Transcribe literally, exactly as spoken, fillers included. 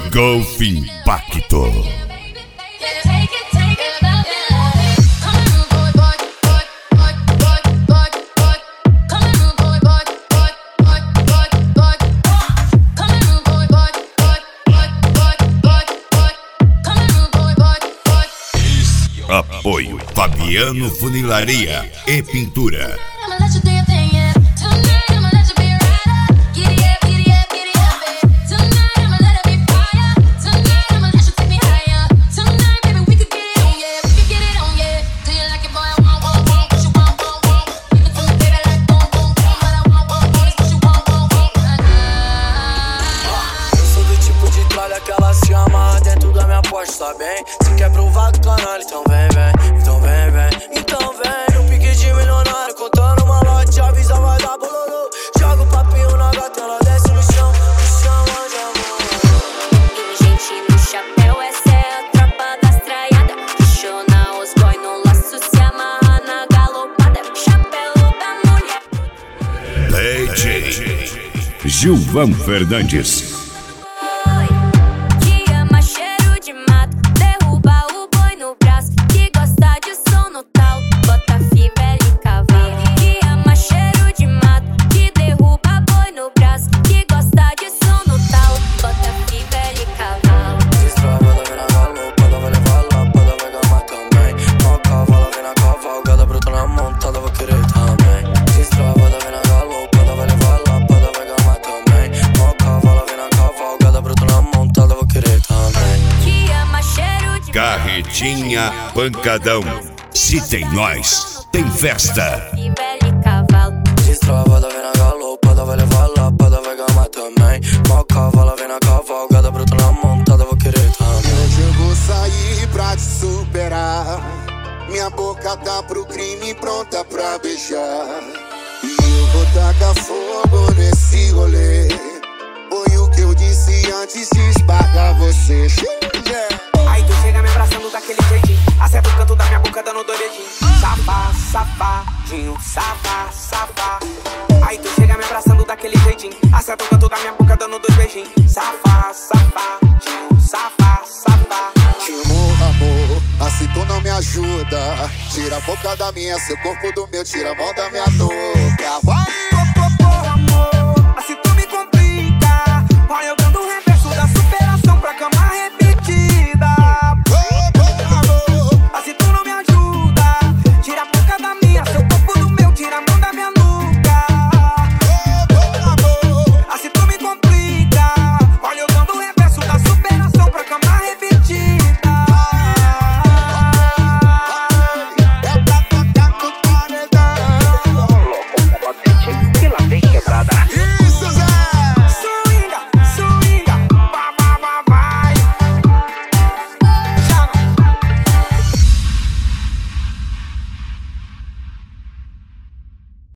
Golf Impacto. Apoio Fabiano Funilaria e Pintura. Tá bem? Se quer provar do canal, então vem, vem, então vem, vem, então vem. No pique de milionário, contando uma lote, avisa, vai dar bololô. Joga o papinho na gata, ela desce no chão, no chão, onde amor. Gente no chapéu, essa é a tropa das traiadas. Questiona os boy no laço, se amarra na galopada. Chapéu da mulher. D J Gilvan Fernandes. Carretinha Pancadão. Se tem nós, tem festa. Destravada, vem na galopada, vai levar lapada, vai gamar também. Mó cavala, vem na cavalgada, bruta na montada, vou querer também. Hoje eu vou sair pra te superar. Minha boca tá pro crime, pronta pra beijar. E eu vou tacar fogo nesse rolê. Foi o que eu disse antes de esbarrar você. Yeah. Aí tu chega me abraçando daquele jeitinho, acerta o canto da minha boca dando dois dedinhos. Safá, safadinho, safá, safá. Aí tu chega me abraçando daquele jeitinho, acerta o canto da minha boca dando dois beijinhos. Safá, safadinho, safá, safá. Te morro, amor, assim tu não me ajuda. Tira a boca da minha, seu corpo do meu, tira a mão da minha boca. Vai!